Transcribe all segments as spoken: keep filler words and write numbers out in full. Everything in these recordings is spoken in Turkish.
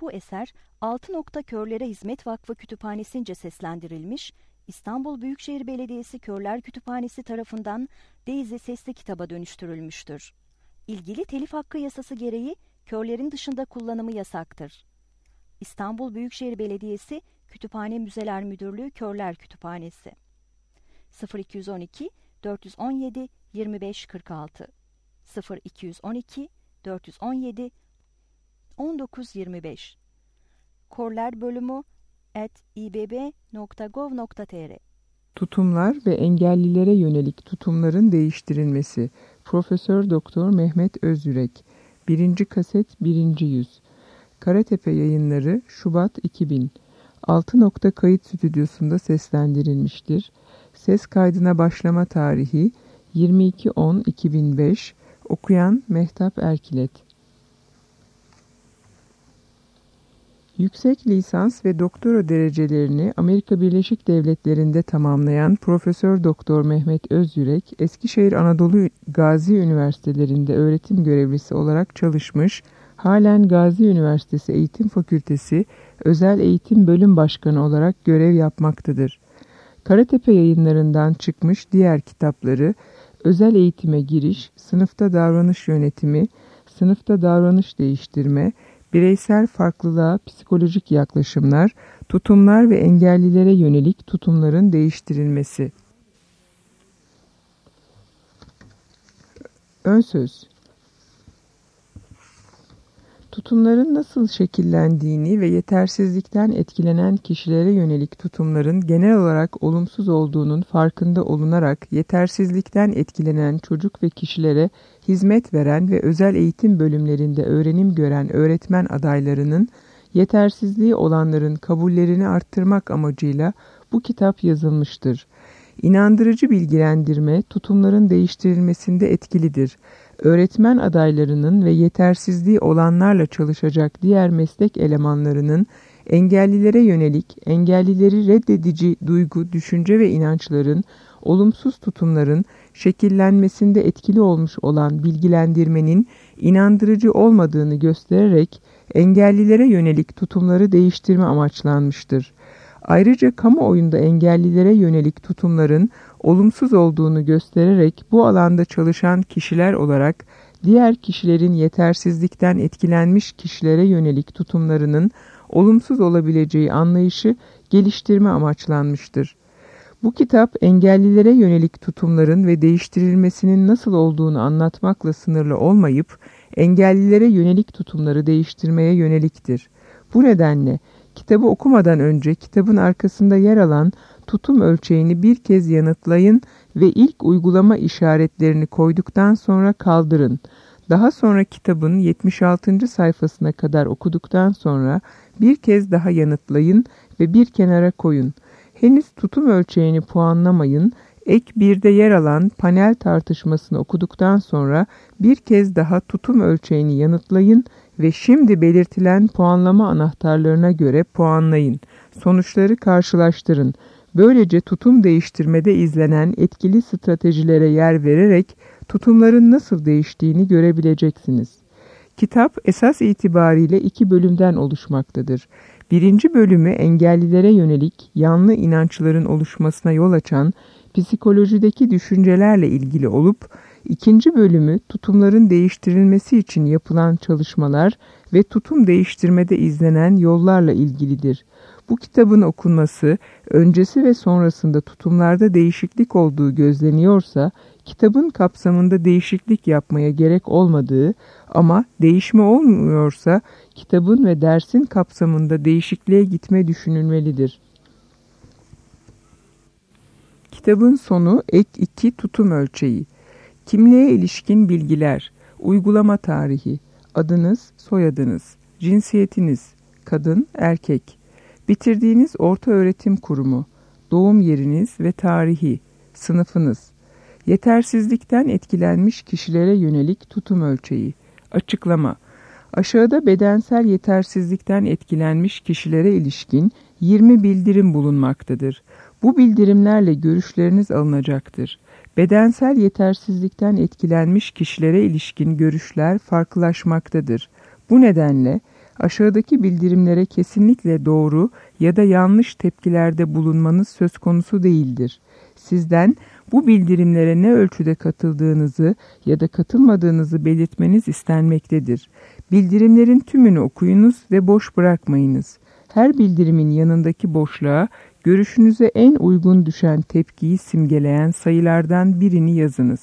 Bu eser Altı Nokta Körlere Hizmet Vakfı Kütüphanesi'nce seslendirilmiş, İstanbul Büyükşehir Belediyesi Körler Kütüphanesi tarafından Daisy sesli kitaba dönüştürülmüştür. İlgili telif hakkı yasası gereği körlerin dışında kullanımı yasaktır. İstanbul Büyükşehir Belediyesi Kütüphane Müzeler Müdürlüğü Körler Kütüphanesi sıfır iki on iki dört on yedi yirmi beş kırk altı sıfır iki on iki dört on yedi on dokuz yirmi beş Körler bölümü at i b b nokta gov nokta t r Tutumlar ve engellilere yönelik tutumların değiştirilmesi. Profesör Doktor Mehmet Özyürek. birinci kaset birinci yüz. Karatepe Yayınları, Şubat iki bin. Altı Nokta Kayıt Stüdyosu'nda seslendirilmiştir. Ses kaydına başlama tarihi yirmi iki on iki bin beş. Okuyan Mehtap Erkilet. Yüksek lisans ve doktora derecelerini Amerika Birleşik Devletleri'nde tamamlayan Profesör Doktor Mehmet Özyürek, Eskişehir Anadolu Gazi Üniversitelerinde öğretim görevlisi olarak çalışmış, halen Gazi Üniversitesi Eğitim Fakültesi Özel Eğitim Bölüm Başkanı olarak görev yapmaktadır. Karatepe Yayınlarından çıkmış diğer kitapları, Özel Eğitime Giriş, Sınıfta Davranış Yönetimi, Sınıfta Davranış Değiştirme, Bireysel Farklılığa Psikolojik Yaklaşımlar, Tutumlar ve Engellilere Yönelik Tutumların Değiştirilmesi. Önsöz. Tutumların nasıl şekillendiğini ve yetersizlikten etkilenen kişilere yönelik tutumların genel olarak olumsuz olduğunun farkında olunarak yetersizlikten etkilenen çocuk ve kişilere hizmet veren ve özel eğitim bölümlerinde öğrenim gören öğretmen adaylarının yetersizliği olanların kabullerini arttırmak amacıyla bu kitap yazılmıştır. İnandırıcı bilgilendirme tutumların değiştirilmesinde etkilidir. Öğretmen adaylarının ve yetersizliği olanlarla çalışacak diğer meslek elemanlarının engellilere yönelik, engellileri reddedici duygu, düşünce ve inançların, olumsuz tutumların şekillenmesinde etkili olmuş olan bilgilendirmenin inandırıcı olmadığını göstererek engellilere yönelik tutumları değiştirme amaçlanmıştır. Ayrıca kamuoyunda engellilere yönelik tutumların olumsuz olduğunu göstererek bu alanda çalışan kişiler olarak diğer kişilerin yetersizlikten etkilenmiş kişilere yönelik tutumlarının olumsuz olabileceği anlayışı geliştirme amaçlanmıştır. Bu kitap engellilere yönelik tutumların ve değiştirilmesinin nasıl olduğunu anlatmakla sınırlı olmayıp engellilere yönelik tutumları değiştirmeye yöneliktir. Bu nedenle kitabı okumadan önce kitabın arkasında yer alan tutum ölçeğini bir kez yanıtlayın ve ilk uygulama işaretlerini koyduktan sonra kaldırın. Daha sonra kitabın yetmiş altıncı sayfasına kadar okuduktan sonra bir kez daha yanıtlayın ve bir kenara koyun. Henüz tutum ölçeğini puanlamayın. Ek birde yer alan panel tartışmasını okuduktan sonra bir kez daha tutum ölçeğini yanıtlayın ve şimdi belirtilen puanlama anahtarlarına göre puanlayın. Sonuçları karşılaştırın. Böylece tutum değiştirmede izlenen etkili stratejilere yer vererek tutumların nasıl değiştiğini görebileceksiniz. Kitap esas itibariyle iki bölümden oluşmaktadır. Birinci bölümü engellilere yönelik yanlı inançların oluşmasına yol açan psikolojideki düşüncelerle ilgili olup, ikinci bölümü tutumların değiştirilmesi için yapılan çalışmalar ve tutum değiştirmede izlenen yollarla ilgilidir. Bu kitabın okunması, öncesi ve sonrasında tutumlarda değişiklik olduğu gözleniyorsa, kitabın kapsamında değişiklik yapmaya gerek olmadığı ama değişme olmuyorsa, kitabın ve dersin kapsamında değişikliğe gitme düşünülmelidir. Kitabın sonu ek iki tutum ölçeği. Kimliğe ilişkin bilgiler, uygulama tarihi, adınız, soyadınız, cinsiyetiniz, kadın, erkek, bitirdiğiniz ortaöğretim kurumu, doğum yeriniz ve tarihi, sınıfınız, yetersizlikten etkilenmiş kişilere yönelik tutum ölçeği, açıklama. Aşağıda bedensel yetersizlikten etkilenmiş kişilere ilişkin yirmi bildirim bulunmaktadır. Bu bildirimlerle görüşleriniz alınacaktır. Bedensel yetersizlikten etkilenmiş kişilere ilişkin görüşler farklılaşmaktadır. Bu nedenle Aşağıdaki bildirimlere kesinlikle doğru ya da yanlış tepkilerde bulunmanız söz konusu değildir. Sizden bu bildirimlere ne ölçüde katıldığınızı ya da katılmadığınızı belirtmeniz istenmektedir. Bildirimlerin tümünü okuyunuz ve boş bırakmayınız. Her bildirimin yanındaki boşluğa görüşünüze en uygun düşen tepkiyi simgeleyen sayılardan birini yazınız.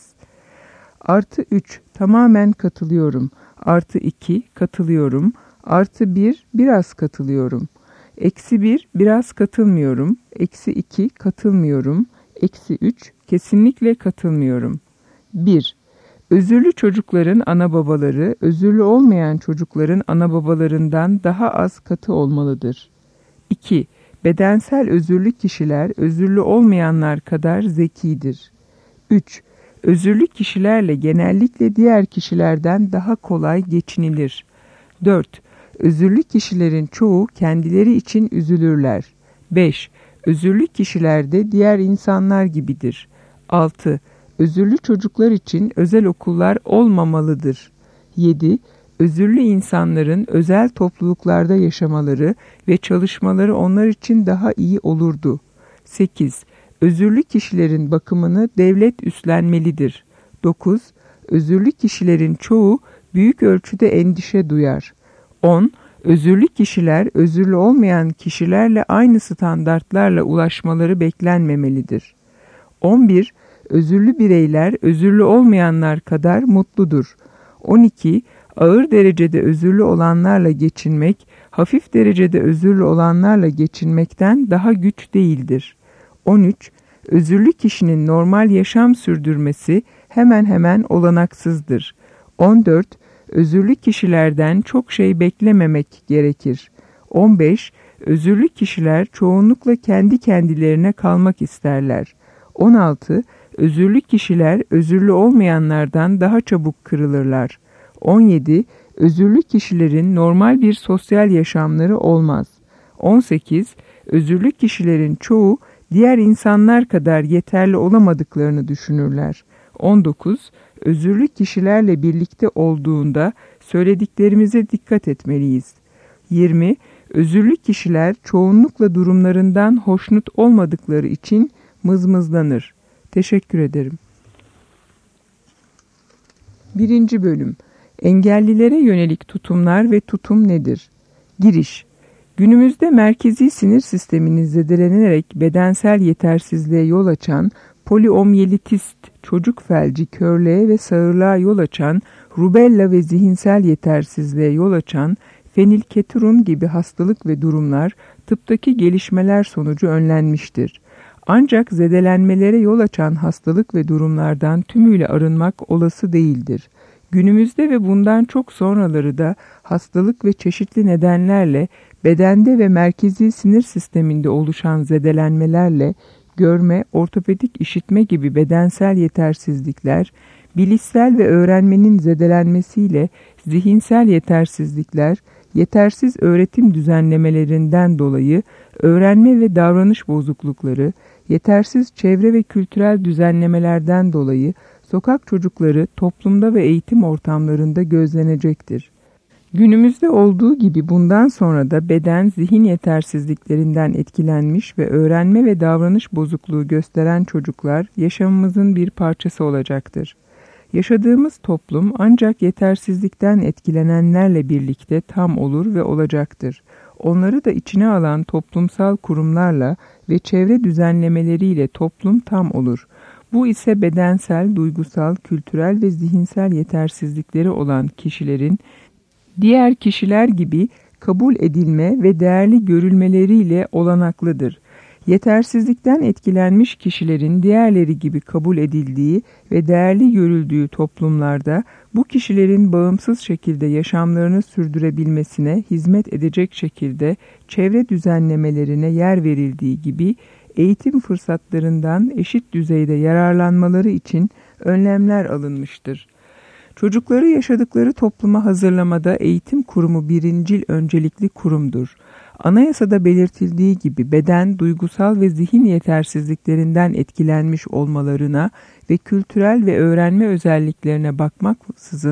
Artı üç, tamamen katılıyorum. Artı iki, katılıyorum. Artı bir, biraz katılıyorum. Eksi bir, biraz katılmıyorum. Eksi iki, katılmıyorum. Eksi üç, kesinlikle katılmıyorum. bir. Özürlü çocukların ana babaları, özürlü olmayan çocukların ana babalarından daha az katı olmalıdır. iki. Bedensel özürlü kişiler, özürlü olmayanlar kadar zekidir. üç. Özürlü kişilerle genellikle diğer kişilerden daha kolay geçinilir. dört. Özürlü kişilerin çoğu kendileri için üzülürler. beş. Özürlü kişiler de diğer insanlar gibidir. altı. Özürlü çocuklar için özel okullar olmamalıdır. yedi. Özürlü insanların özel topluluklarda yaşamaları ve çalışmaları onlar için daha iyi olurdu. sekiz. Özürlü kişilerin bakımını devlet üstlenmelidir. dokuz. Özürlü kişilerin çoğu büyük ölçüde endişe duyar. on. Özürlü kişiler, özürlü olmayan kişilerle aynı standartlarla ulaşmaları beklenmemelidir. on bir. Özürlü bireyler, özürlü olmayanlar kadar mutludur. on iki. Ağır derecede özürlü olanlarla geçinmek, hafif derecede özürlü olanlarla geçinmekten daha güç değildir. on üç. Özürlü kişinin normal yaşam sürdürmesi hemen hemen olanaksızdır. on dört. Özürlü kişilerden çok şey beklememek gerekir. on beş. Özürlü kişiler çoğunlukla kendi kendilerine kalmak isterler. on altı. Özürlü kişiler özürlü olmayanlardan daha çabuk kırılırlar. on yedi. Özürlü kişilerin normal bir sosyal yaşamları olmaz. on sekiz. Özürlü kişilerin çoğu diğer insanlar kadar yeterli olamadıklarını düşünürler. on dokuz. Özürlü kişilerle birlikte olduğunda söylediklerimize dikkat etmeliyiz. yirmi. Özürlü kişiler çoğunlukla durumlarından hoşnut olmadıkları için mızmızlanır. Teşekkür ederim. Birinci bölüm. Engellilere yönelik tutumlar ve tutum nedir? Giriş. Günümüzde merkezi sinir sisteminin zedelenerek bedensel yetersizliğe yol açan poliomyelitist, çocuk felci, körlüğe ve sağırlığa yol açan, rubella ve zihinsel yetersizliğe yol açan fenilketonur gibi hastalık ve durumlar tıptaki gelişmeler sonucu önlenmiştir. Ancak zedelenmelere yol açan hastalık ve durumlardan tümüyle arınmak olası değildir. Günümüzde ve bundan çok sonraları da hastalık ve çeşitli nedenlerle bedende ve merkezi sinir sisteminde oluşan zedelenmelerle görme, ortopedik işitme gibi bedensel yetersizlikler, bilişsel ve öğrenmenin zedelenmesiyle zihinsel yetersizlikler, yetersiz öğretim düzenlemelerinden dolayı öğrenme ve davranış bozuklukları, yetersiz çevre ve kültürel düzenlemelerden dolayı sokak çocukları toplumda ve eğitim ortamlarında gözlenecektir. Günümüzde olduğu gibi bundan sonra da beden zihin yetersizliklerinden etkilenmiş ve öğrenme ve davranış bozukluğu gösteren çocuklar yaşamımızın bir parçası olacaktır. Yaşadığımız toplum ancak yetersizlikten etkilenenlerle birlikte tam olur ve olacaktır. Onları da içine alan toplumsal kurumlarla ve çevre düzenlemeleriyle toplum tam olur. Bu ise bedensel, duygusal, kültürel ve zihinsel yetersizlikleri olan kişilerin diğer kişiler gibi kabul edilme ve değerli görülmeleriyle olanaklıdır. Yetersizlikten etkilenmiş kişilerin diğerleri gibi kabul edildiği ve değerli görüldüğü toplumlarda bu kişilerin bağımsız şekilde yaşamlarını sürdürebilmesine hizmet edecek şekilde çevre düzenlemelerine yer verildiği gibi eğitim fırsatlarından eşit düzeyde yararlanmaları için önlemler alınmıştır. Çocukları yaşadıkları topluma hazırlamada eğitim kurumu birincil öncelikli kurumdur. Anayasada belirtildiği gibi beden, duygusal ve zihin yetersizliklerinden etkilenmiş olmalarına ve kültürel ve öğrenme özelliklerine bakmaksızın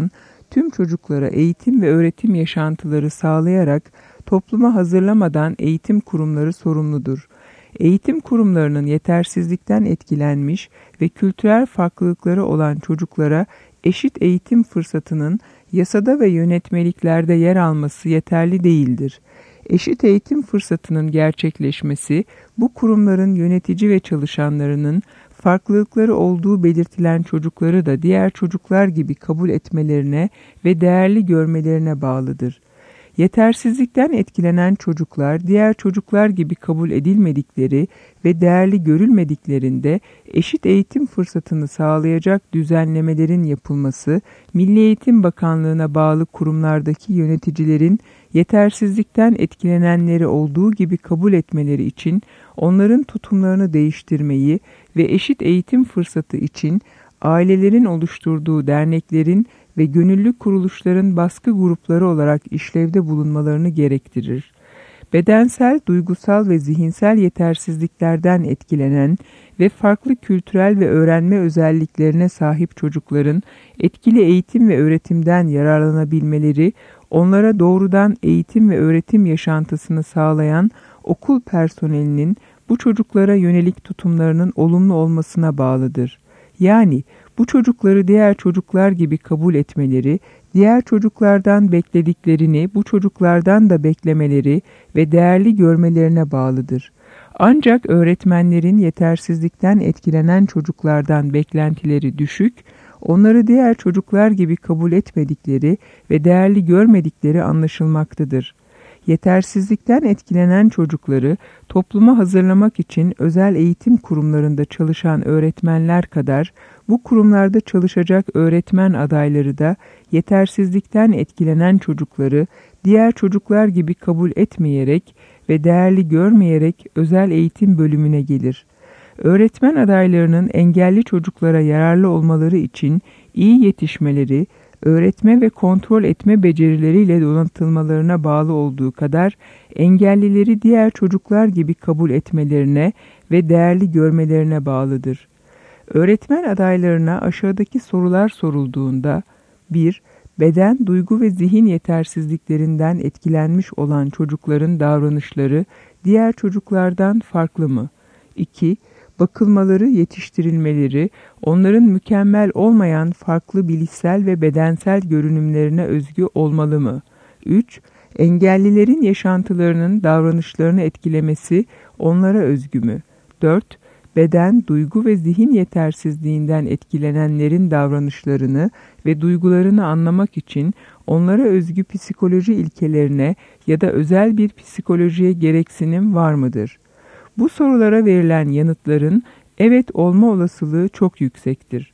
tüm çocuklara eğitim ve öğretim yaşantıları sağlayarak topluma hazırlamadan eğitim kurumları sorumludur. Eğitim kurumlarının yetersizlikten etkilenmiş ve kültürel farklılıkları olan çocuklara eşit eğitim fırsatının yasada ve yönetmeliklerde yer alması yeterli değildir. Eşit eğitim fırsatının gerçekleşmesi, bu kurumların yönetici ve çalışanlarının farklılıkları olduğu belirtilen çocukları da diğer çocuklar gibi kabul etmelerine ve değerli görmelerine bağlıdır. Yetersizlikten etkilenen çocuklar, diğer çocuklar gibi kabul edilmedikleri ve değerli görülmediklerinde eşit eğitim fırsatını sağlayacak düzenlemelerin yapılması, Milli Eğitim Bakanlığı'na bağlı kurumlardaki yöneticilerin yetersizlikten etkilenenleri olduğu gibi kabul etmeleri için onların tutumlarını değiştirmeyi ve eşit eğitim fırsatı için ailelerin oluşturduğu derneklerin ve gönüllü kuruluşların baskı grupları olarak işlevde bulunmalarını gerektirir. Bedensel, duygusal ve zihinsel yetersizliklerden etkilenen ve farklı kültürel ve öğrenme özelliklerine sahip çocukların etkili eğitim ve öğretimden yararlanabilmeleri, onlara doğrudan eğitim ve öğretim yaşantısını sağlayan okul personelinin bu çocuklara yönelik tutumlarının olumlu olmasına bağlıdır. Yani bu çocukları diğer çocuklar gibi kabul etmeleri, diğer çocuklardan beklediklerini bu çocuklardan da beklemeleri ve değerli görmelerine bağlıdır. Ancak öğretmenlerin yetersizlikten etkilenen çocuklardan beklentileri düşük, onları diğer çocuklar gibi kabul etmedikleri ve değerli görmedikleri anlaşılmaktadır. Yetersizlikten etkilenen çocukları topluma hazırlamak için özel eğitim kurumlarında çalışan öğretmenler kadar bu kurumlarda çalışacak öğretmen adayları da yetersizlikten etkilenen çocukları diğer çocuklar gibi kabul etmeyerek ve değerli görmeyerek özel eğitim bölümüne gelir. Öğretmen adaylarının engelli çocuklara yararlı olmaları için iyi yetişmeleri, öğretme ve kontrol etme becerileriyle donatılmalarına bağlı olduğu kadar engellileri diğer çocuklar gibi kabul etmelerine ve değerli görmelerine bağlıdır. Öğretmen adaylarına aşağıdaki sorular sorulduğunda: bir Beden, duygu ve zihin yetersizliklerinden etkilenmiş olan çocukların davranışları diğer çocuklardan farklı mı? iki Bakılmaları, yetiştirilmeleri, onların mükemmel olmayan farklı bilişsel ve bedensel görünümlerine özgü olmalı mı? üç Engellilerin yaşantılarının davranışlarını etkilemesi onlara özgü mü? dört Beden, duygu ve zihin yetersizliğinden etkilenenlerin davranışlarını ve duygularını anlamak için onlara özgü psikoloji ilkelerine ya da özel bir psikolojiye gereksinim var mıdır? Bu sorulara verilen yanıtların evet olma olasılığı çok yüksektir.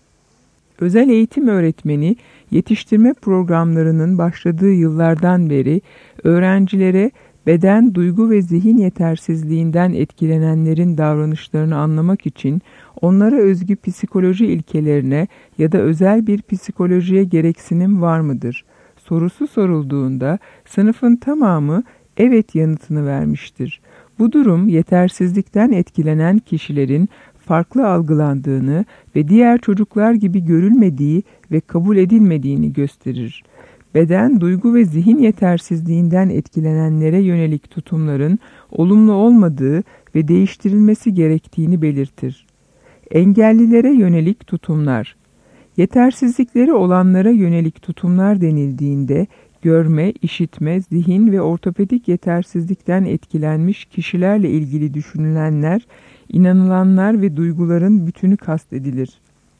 Özel eğitim öğretmeni yetiştirme programlarının başladığı yıllardan beri öğrencilere beden, duygu ve zihin yetersizliğinden etkilenenlerin davranışlarını anlamak için onlara özgü psikoloji ilkelerine ya da özel bir psikolojiye gereksinim var mıdır sorusu sorulduğunda sınıfın tamamı evet yanıtını vermiştir. Bu durum yetersizlikten etkilenen kişilerin farklı algılandığını ve diğer çocuklar gibi görülmediği ve kabul edilmediğini gösterir. Beden, duygu ve zihin yetersizliğinden etkilenenlere yönelik tutumların olumlu olmadığı ve değiştirilmesi gerektiğini belirtir. Engellilere yönelik tutumlar. Yetersizlikleri olanlara yönelik tutumlar denildiğinde, görme, işitme, zihin ve ortopedik yetersizlikten etkilenmiş kişilerle ilgili düşünülenler, inanılanlar ve duyguların bütünü kastedilir.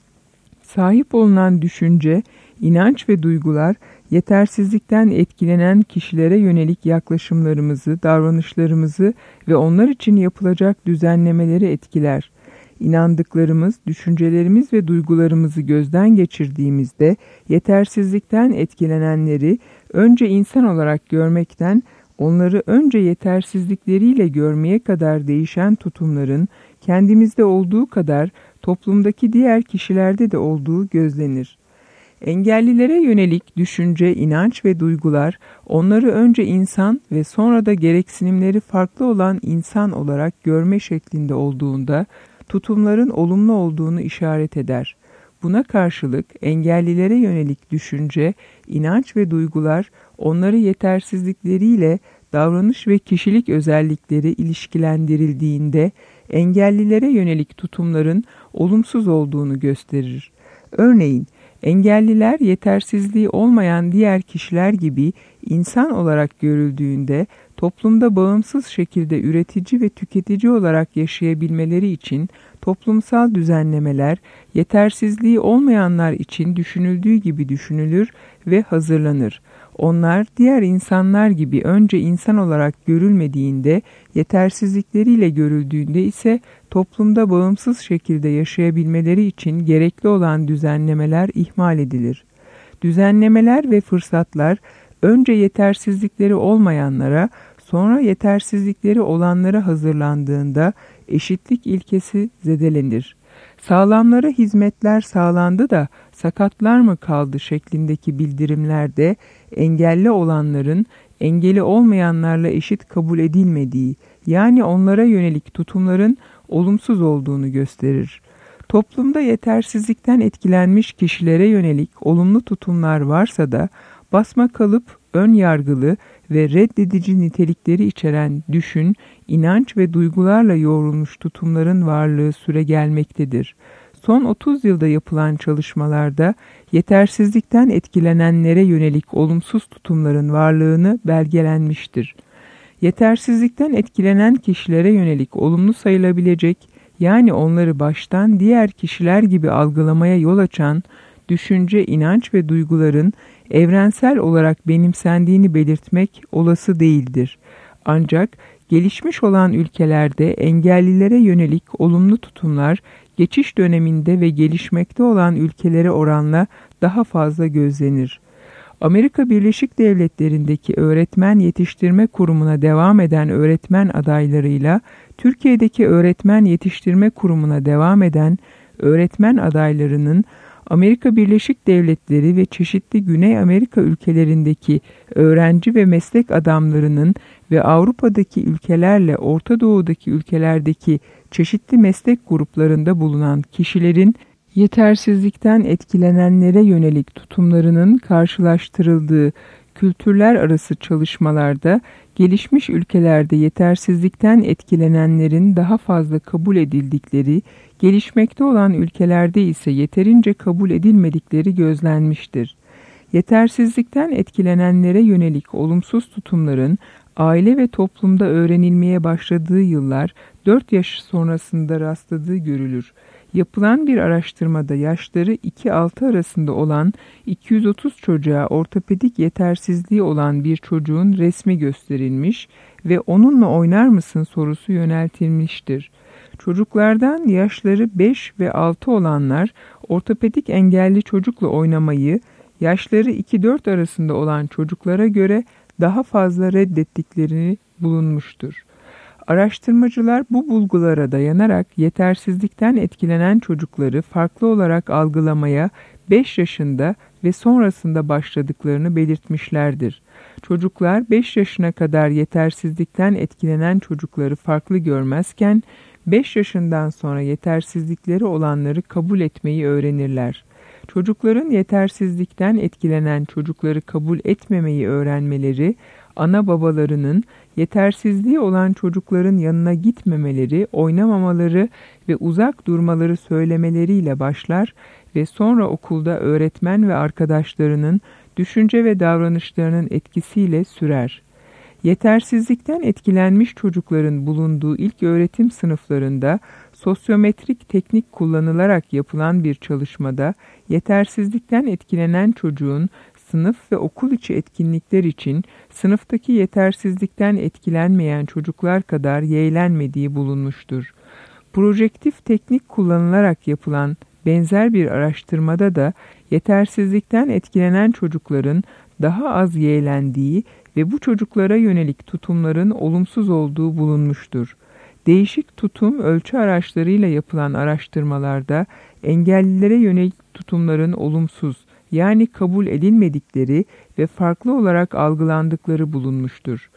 Sahip olunan düşünce, inanç ve duygular, yetersizlikten etkilenen kişilere yönelik yaklaşımlarımızı, davranışlarımızı ve onlar için yapılacak düzenlemeleri etkiler. İnandıklarımız, düşüncelerimiz ve duygularımızı gözden geçirdiğimizde yetersizlikten etkilenenleri önce insan olarak görmekten, onları önce yetersizlikleriyle görmeye kadar değişen tutumların kendimizde olduğu kadar toplumdaki diğer kişilerde de olduğu gözlenir. Engellilere yönelik düşünce, inanç ve duygular onları önce insan ve sonra da gereksinimleri farklı olan insan olarak görme şeklinde olduğunda tutumların olumlu olduğunu işaret eder. Buna karşılık engellilere yönelik düşünce, inanç ve duygular onları yetersizlikleriyle davranış ve kişilik özellikleri ilişkilendirildiğinde engellilere yönelik tutumların olumsuz olduğunu gösterir. Örneğin, engelliler yetersizliği olmayan diğer kişiler gibi insan olarak görüldüğünde toplumda bağımsız şekilde üretici ve tüketici olarak yaşayabilmeleri için toplumsal düzenlemeler yetersizliği olmayanlar için düşünüldüğü gibi düşünülür ve hazırlanır. Onlar diğer insanlar gibi önce insan olarak görülmediğinde, yetersizlikleriyle görüldüğünde ise toplumda bağımsız şekilde yaşayabilmeleri için gerekli olan düzenlemeler ihmal edilir. Düzenlemeler ve fırsatlar önce yetersizlikleri olmayanlara, sonra yetersizlikleri olanlara hazırlandığında eşitlik ilkesi zedelenir. Sağlamlara hizmetler sağlandı da sakatlar mı kaldı şeklindeki bildirimlerde engelli olanların engeli olmayanlarla eşit kabul edilmediği, yani onlara yönelik tutumların olumsuz olduğunu gösterir. Toplumda yetersizlikten etkilenmiş kişilere yönelik olumlu tutumlar varsa da basmakalıp, ön yargılı ve reddedici nitelikleri içeren düşün, inanç ve duygularla yoğrulmuş tutumların varlığı süregelmektedir. Son otuz yılda yapılan çalışmalarda yetersizlikten etkilenenlere yönelik olumsuz tutumların varlığını belgelenmiştir. Yetersizlikten etkilenen kişilere yönelik olumlu sayılabilecek, yani onları baştan diğer kişiler gibi algılamaya yol açan düşünce, inanç ve duyguların evrensel olarak benimsendiğini belirtmek olası değildir. Ancak gelişmiş olan ülkelerde engellilere yönelik olumlu tutumlar geçiş döneminde ve gelişmekte olan ülkelere oranla daha fazla gözlenir. Amerika Birleşik Devletleri'ndeki öğretmen yetiştirme kurumuna devam eden öğretmen adaylarıyla Türkiye'deki öğretmen yetiştirme kurumuna devam eden öğretmen adaylarının Amerika Birleşik Devletleri ve çeşitli Güney Amerika ülkelerindeki öğrenci ve meslek adamlarının ve Avrupa'daki ülkelerle Orta Doğu'daki ülkelerdeki çeşitli meslek gruplarında bulunan kişilerin yetersizlikten etkilenenlere yönelik tutumlarının karşılaştırıldığı kültürler arası çalışmalarda gelişmiş ülkelerde yetersizlikten etkilenenlerin daha fazla kabul edildikleri, gelişmekte olan ülkelerde ise yeterince kabul edilmedikleri gözlenmiştir. Yetersizlikten etkilenenlere yönelik olumsuz tutumların aile ve toplumda öğrenilmeye başladığı yıllar dört yaş sonrasında rastladığı görülür. Yapılan bir araştırmada yaşları iki altı arasında olan iki yüz otuz çocuğa ortopedik yetersizliği olan bir çocuğun resmi gösterilmiş ve onunla oynar mısın sorusu yöneltilmiştir. Çocuklardan yaşları beş ve altı olanlar ortopedik engelli çocukla oynamayı, yaşları iki dört arasında olan çocuklara göre daha fazla reddettiklerini bulunmuştur. Araştırmacılar bu bulgulara dayanarak yetersizlikten etkilenen çocukları farklı olarak algılamaya beş yaşında ve sonrasında başladıklarını belirtmişlerdir. Çocuklar beş yaşına kadar yetersizlikten etkilenen çocukları farklı görmezken beş yaşından sonra yetersizlikleri olanları kabul etmeyi öğrenirler. Çocukların yetersizlikten etkilenen çocukları kabul etmemeyi öğrenmeleri, ana babalarının yetersizliği olan çocukların yanına gitmemeleri, oynamamaları ve uzak durmaları söylemeleriyle başlar ve sonra okulda öğretmen ve arkadaşlarının düşünce ve davranışlarının etkisiyle sürer. Yetersizlikten etkilenmiş çocukların bulunduğu ilk öğretim sınıflarında sosyometrik teknik kullanılarak yapılan bir çalışmada yetersizlikten etkilenen çocuğun sınıf ve okul içi etkinlikler için sınıftaki yetersizlikten etkilenmeyen çocuklar kadar yeğlenmediği bulunmuştur. Projektif teknik kullanılarak yapılan benzer bir araştırmada da yetersizlikten etkilenen çocukların daha az yeğlendiği ve bu çocuklara yönelik tutumların olumsuz olduğu bulunmuştur. Değişik tutum ölçü araçlarıyla yapılan araştırmalarda engellilere yönelik tutumların olumsuz, yani kabul edilmedikleri ve farklı olarak algılandıkları bulunmuştur.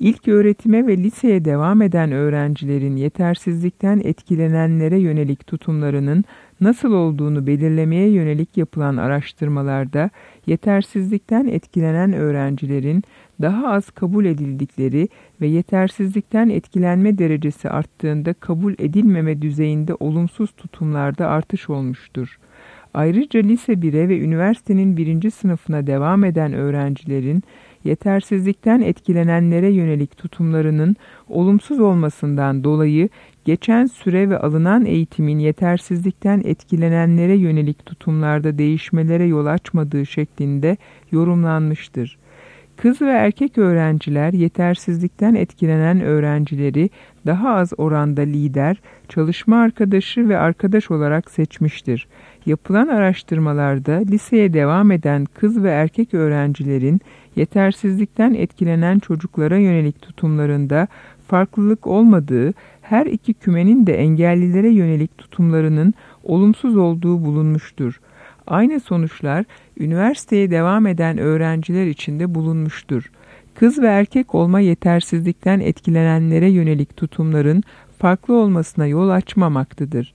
İlk öğretime ve liseye devam eden öğrencilerin yetersizlikten etkilenenlere yönelik tutumlarının nasıl olduğunu belirlemeye yönelik yapılan araştırmalarda yetersizlikten etkilenen öğrencilerin daha az kabul edildikleri ve yetersizlikten etkilenme derecesi arttığında kabul edilmeme düzeyinde olumsuz tutumlarda artış olmuştur. Ayrıca lise bire ve üniversitenin birinci sınıfına devam eden öğrencilerin yetersizlikten etkilenenlere yönelik tutumlarının olumsuz olmasından dolayı geçen süre ve alınan eğitimin yetersizlikten etkilenenlere yönelik tutumlarda değişmelere yol açmadığı şeklinde yorumlanmıştır. Kız ve erkek öğrenciler yetersizlikten etkilenen öğrencileri daha az oranda lider, çalışma arkadaşı ve arkadaş olarak seçmiştir. Yapılan araştırmalarda liseye devam eden kız ve erkek öğrencilerin yetersizlikten etkilenen çocuklara yönelik tutumlarında farklılık olmadığı, her iki kümenin de engellilere yönelik tutumlarının olumsuz olduğu bulunmuştur. Aynı sonuçlar üniversiteye devam eden öğrenciler için de bulunmuştur. Kız ve erkek olma yetersizlikten etkilenenlere yönelik tutumların farklı olmasına yol açmamaktadır.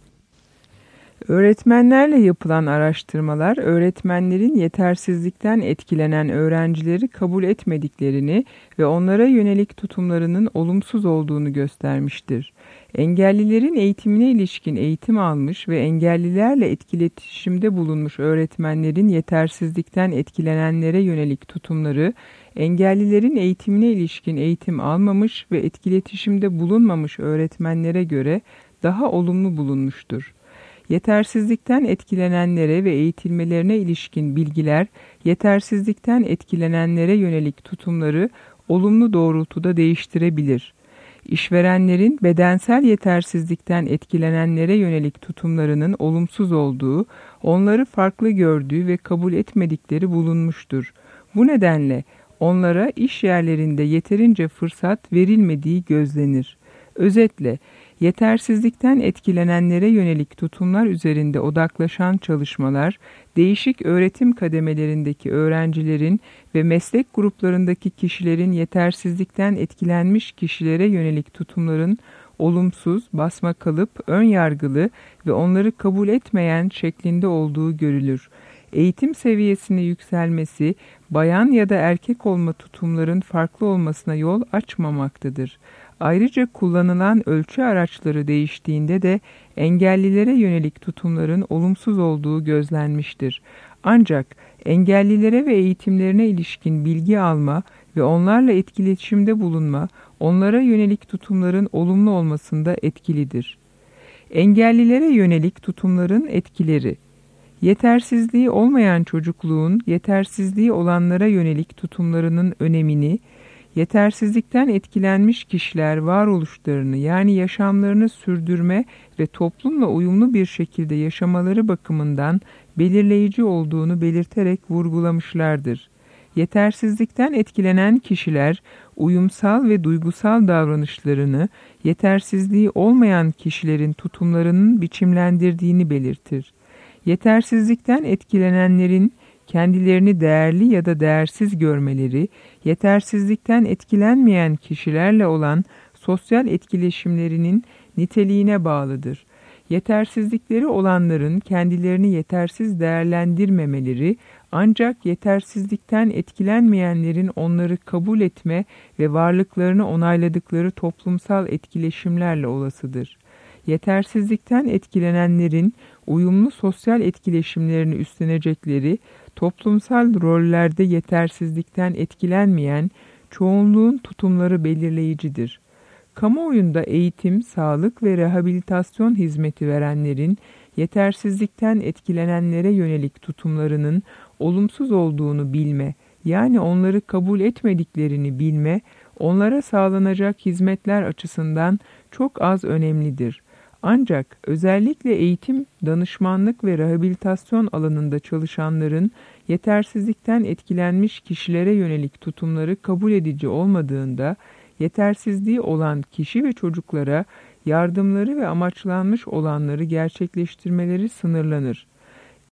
Öğretmenlerle yapılan araştırmalar, öğretmenlerin yetersizlikten etkilenen öğrencileri kabul etmediklerini ve onlara yönelik tutumlarının olumsuz olduğunu göstermiştir. Engellilerin eğitimine ilişkin eğitim almış ve engellilerle etkileşimde bulunmuş öğretmenlerin yetersizlikten etkilenenlere yönelik tutumları, engellilerin eğitimine ilişkin eğitim almamış ve etkileşimde bulunmamış öğretmenlere göre daha olumlu bulunmuştur. Yetersizlikten etkilenenlere ve eğitilmelerine ilişkin bilgiler, yetersizlikten etkilenenlere yönelik tutumları olumlu doğrultuda değiştirebilir. İşverenlerin bedensel yetersizlikten etkilenenlere yönelik tutumlarının olumsuz olduğu, onları farklı gördüğü ve kabul etmedikleri bulunmuştur. Bu nedenle onlara iş yerlerinde yeterince fırsat verilmediği gözlenir. Özetle, yetersizlikten etkilenenlere yönelik tutumlar üzerinde odaklaşan çalışmalar, değişik öğretim kademelerindeki öğrencilerin ve meslek gruplarındaki kişilerin yetersizlikten etkilenmiş kişilere yönelik tutumların olumsuz, basmakalıp, ön yargılı ve onları kabul etmeyen şeklinde olduğu görülür. Eğitim seviyesini yükselmesi, bayan ya da erkek olma tutumların farklı olmasına yol açmamaktadır. Ayrıca kullanılan ölçü araçları değiştiğinde de engellilere yönelik tutumların olumsuz olduğu gözlenmiştir. Ancak engellilere ve eğitimlerine ilişkin bilgi alma ve onlarla etkileşimde bulunma, onlara yönelik tutumların olumlu olmasında etkilidir. Engellilere yönelik tutumların etkileri. Yetersizliği olmayan çocukluğun yetersizliği olanlara yönelik tutumlarının önemini, yetersizlikten etkilenmiş kişiler varoluşlarını yani yaşamlarını sürdürme ve toplumla uyumlu bir şekilde yaşamaları bakımından belirleyici olduğunu belirterek vurgulamışlardır. Yetersizlikten etkilenen kişiler uyumsal ve duygusal davranışlarını yetersizliği olmayan kişilerin tutumlarının biçimlendirdiğini belirtir. Yetersizlikten etkilenenlerin kendilerini değerli ya da değersiz görmeleri, yetersizlikten etkilenmeyen kişilerle olan sosyal etkileşimlerinin niteliğine bağlıdır. Yetersizlikleri olanların kendilerini yetersiz değerlendirmemeleri, ancak yetersizlikten etkilenmeyenlerin onları kabul etme ve varlıklarını onayladıkları toplumsal etkileşimlerle olasıdır. Yetersizlikten etkilenenlerin uyumlu sosyal etkileşimlerini üstlenecekleri, toplumsal rollerde yetersizlikten etkilenmeyen çoğunluğun tutumları belirleyicidir. Kamuoyunda eğitim, sağlık ve rehabilitasyon hizmeti verenlerin yetersizlikten etkilenenlere yönelik tutumlarının olumsuz olduğunu bilme, yani onları kabul etmediklerini bilme, onlara sağlanacak hizmetler açısından çok az önemlidir. Ancak özellikle eğitim, danışmanlık ve rehabilitasyon alanında çalışanların yetersizlikten etkilenmiş kişilere yönelik tutumları kabul edici olmadığında, yetersizliği olan kişi ve çocuklara yardımları ve amaçlanmış olanları gerçekleştirmeleri sınırlanır.